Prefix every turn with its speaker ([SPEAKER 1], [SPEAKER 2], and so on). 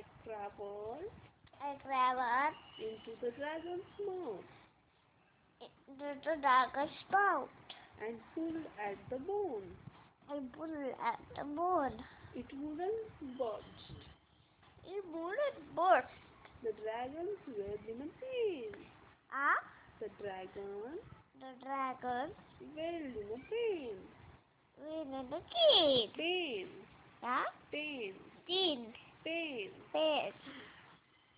[SPEAKER 1] traveled
[SPEAKER 2] I traveled
[SPEAKER 1] into the dragon's mouth
[SPEAKER 2] into the dragon's mouth
[SPEAKER 1] and pulled at the bone.
[SPEAKER 2] and pulled at the bone.
[SPEAKER 1] It wouldn't budge.
[SPEAKER 2] It wouldn't burst.
[SPEAKER 1] The dragons were in a pain.
[SPEAKER 2] Ah,
[SPEAKER 1] The dragon
[SPEAKER 2] the dragon
[SPEAKER 1] wailed in a pain.
[SPEAKER 2] went in the cave.
[SPEAKER 1] Pain,
[SPEAKER 2] Yeah,
[SPEAKER 1] pain,
[SPEAKER 2] tin,
[SPEAKER 1] pain.
[SPEAKER 2] face.